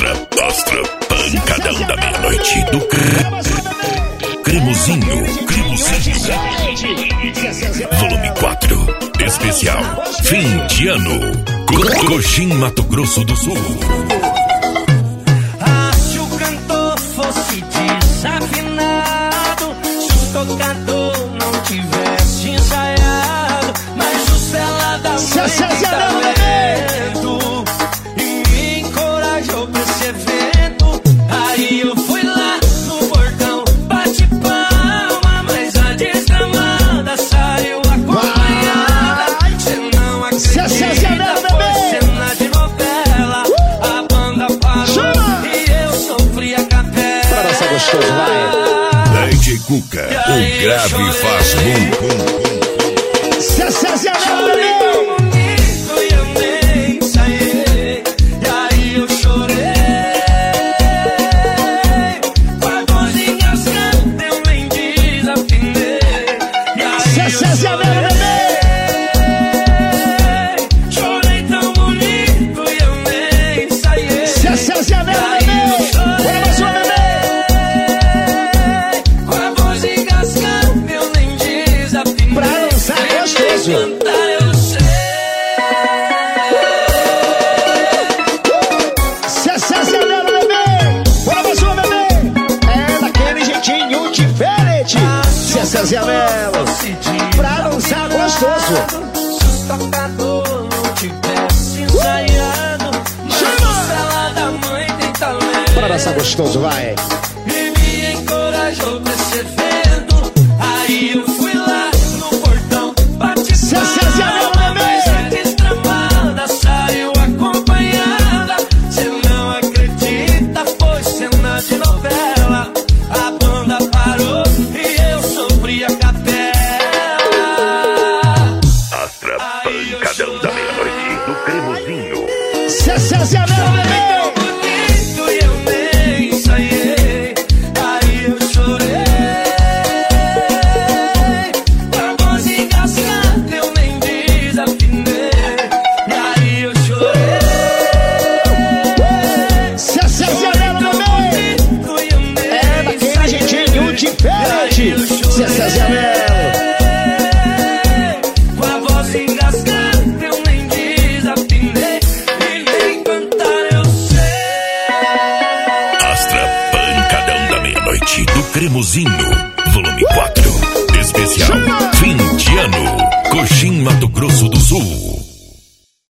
Astra, pancadão da meia-noite do Cremosinho. Volume 4, especial, fim de ano. Coxim, Mato Grosso do Sul. Se o cantor fosse desafinado, se o tocador não tivesse ensaiado, mas o Cela da Mãe tem talento e me encorajou pra esse evento. Aí eu fui lá no portão, bate palma, mas a desgramada saiu acompanhada. Cê não acredita, foi cena de novela. A banda parou e eu sofri a capela. Pra dançar gostoso, vai. DJ Cuca, o grave faz bum. Chorei tão bonito e eu nem ensaiei. E aí eu chorei, com a voz engasgada eu nem desafinei. E aí eu chorei tão bonito e eu nem ensaiei. E aí eu chorei, com a voz engasgada eu nem desafinei. Pra dançar gostoso. Cantar eu sei. Bora mais uma, bebê. É daquele jeitinho diferente. Zé Melo, pra dançar gostoso. Se o tocador não tivesse ensaiado, mas o Cela da Mãe tem talento Pra dançar gostoso, vai. e me encorajou pra esse evento. Aí eu fui lá no portão, bate palma, mas a destramada saiu acompanhada. Cê não acredita, foi cena de novela. A banda parou e eu sofri a capela. Astra, pancadão da meia-noite do Cremosinho. Zé Melo, bebê. Tão bonito e eu nem ensaiei. Aí eu chorei, com a voz engasgada eu nem desafinei. E aí eu chorei, Zé Melo, bebê. bonito e eu nem É daquele jeitinho diferente. Zé Melo. com a voz engasgada eu nem desafinei. E nem cantar eu sei. Astra, pancadão da meia-noite do Cremosinho. Volume 4, especial, fim de ano. Coxim, Mato Grosso do Sul.